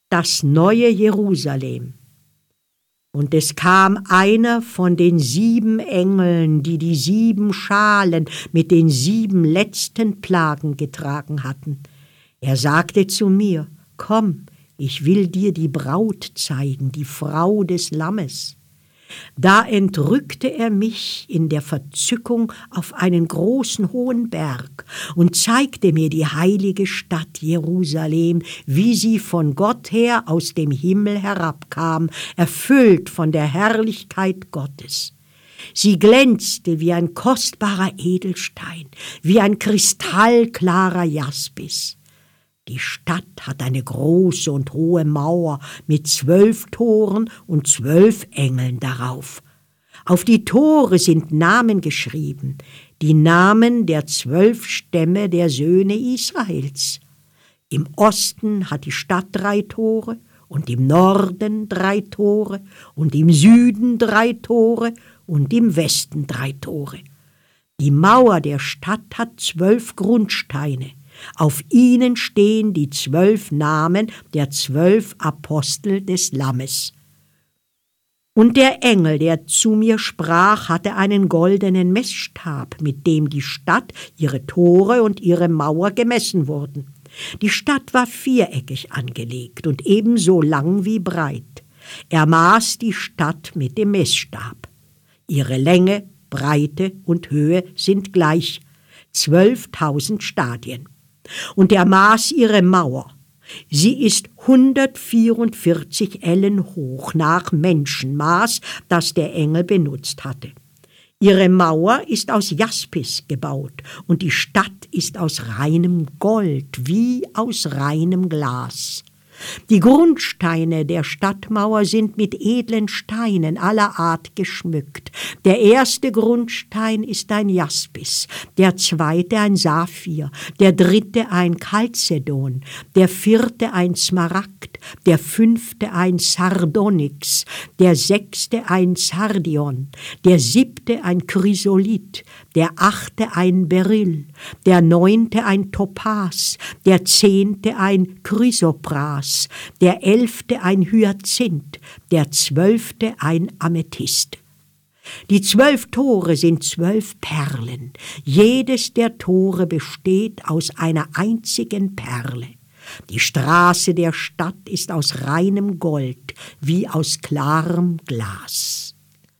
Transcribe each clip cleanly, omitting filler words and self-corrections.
das neue Jerusalem. Und es kam einer von den 7 Engeln, die die 7 Schalen mit den 7 letzten Plagen getragen hatten. Er sagte zu mir: Komm, ich will dir die Braut zeigen, die Frau des Lammes. Da entrückte er mich in der Verzückung auf einen großen hohen Berg und zeigte mir die heilige Stadt Jerusalem, wie sie von Gott her aus dem Himmel herabkam, erfüllt von der Herrlichkeit Gottes. Sie glänzte wie ein kostbarer Edelstein, wie ein kristallklarer Jaspis. Die Stadt hat eine große und hohe Mauer mit 12 Toren und 12 Engeln darauf. Auf die Tore sind Namen geschrieben, die Namen der 12 Stämme der Söhne Israels. Im Osten hat die Stadt 3 Tore und im Norden 3 Tore und im Süden 3 Tore und im Westen 3 Tore. Die Mauer der Stadt hat 12 Grundsteine. Auf ihnen stehen die 12 Namen der 12 Apostel des Lammes. Und der Engel, der zu mir sprach, hatte einen goldenen Messstab, mit dem die Stadt, ihre Tore und ihre Mauer gemessen wurden. Die Stadt war viereckig angelegt und ebenso lang wie breit. Er maß die Stadt mit dem Messstab. Ihre Länge, Breite und Höhe sind gleich, 12.000 Stadien. Und er maß ihre Mauer. Sie ist 144 Ellen hoch nach Menschenmaß, das der Engel benutzt hatte. Ihre Mauer ist aus Jaspis gebaut und die Stadt ist aus reinem Gold, wie aus reinem Glas. Die Grundsteine der Stadtmauer sind mit edlen Steinen aller Art geschmückt. Der erste Grundstein ist ein Jaspis, der zweite ein Saphir, der dritte ein Chalcedon, der vierte ein Smaragd, der fünfte ein Sardonyx, der sechste ein Sardion, der siebte ein Chrysolith, der achte ein Beryl, der neunte ein Topas, der 10. ein Chrysopras, der 11. ein Hyazinth, der 12. ein Amethyst. Die 12 Tore sind 12 Perlen. Jedes der Tore besteht aus einer einzigen Perle. Die Straße der Stadt ist aus reinem Gold, wie aus klarem Glas.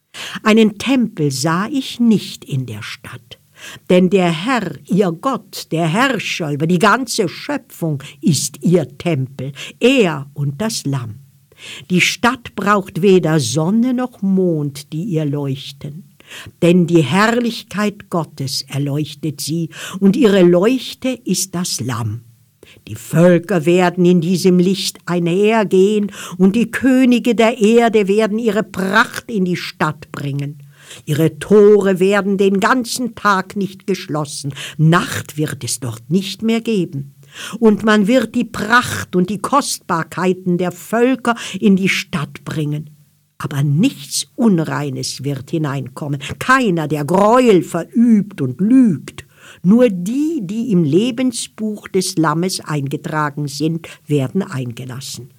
Einen Tempel sah ich nicht in der Stadt. Denn der Herr, ihr Gott, der Herrscher über die ganze Schöpfung, ist ihr Tempel, er und das Lamm. Die Stadt braucht weder Sonne noch Mond, die ihr leuchten. Denn die Herrlichkeit Gottes erleuchtet sie, und ihre Leuchte ist das Lamm. Die Völker werden in diesem Licht einhergehen, und die Könige der Erde werden ihre Pracht in die Stadt bringen. Ihre Tore werden den ganzen Tag nicht geschlossen, Nacht wird es dort nicht mehr geben. Und man wird die Pracht und die Kostbarkeiten der Völker in die Stadt bringen. Aber nichts Unreines wird hineinkommen, keiner, der Gräuel verübt und lügt. Nur die, die im Lebensbuch des Lammes eingetragen sind, werden eingelassen.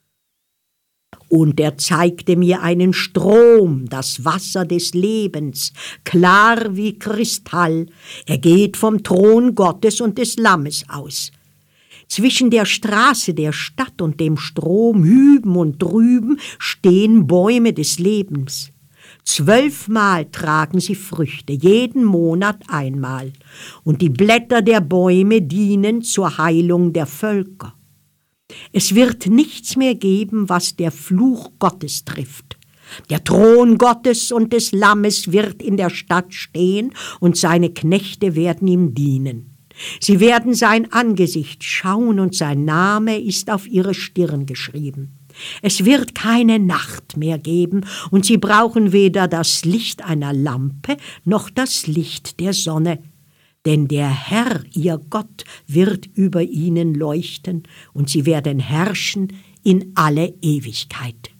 Und er zeigte mir einen Strom, das Wasser des Lebens, klar wie Kristall. Er geht vom Thron Gottes und des Lammes aus. Zwischen der Straße der Stadt und dem Strom hüben und drüben stehen Bäume des Lebens. 12-mal tragen sie Früchte, jeden Monat einmal. Und die Blätter der Bäume dienen zur Heilung der Völker. Es wird nichts mehr geben, was der Fluch Gottes trifft. Der Thron Gottes und des Lammes wird in der Stadt stehen, und seine Knechte werden ihm dienen. Sie werden sein Angesicht schauen, und sein Name ist auf ihre Stirn geschrieben. Es wird keine Nacht mehr geben, und sie brauchen weder das Licht einer Lampe noch das Licht der Sonne. Denn der Herr, ihr Gott, wird über ihnen leuchten, und sie werden herrschen in alle Ewigkeit.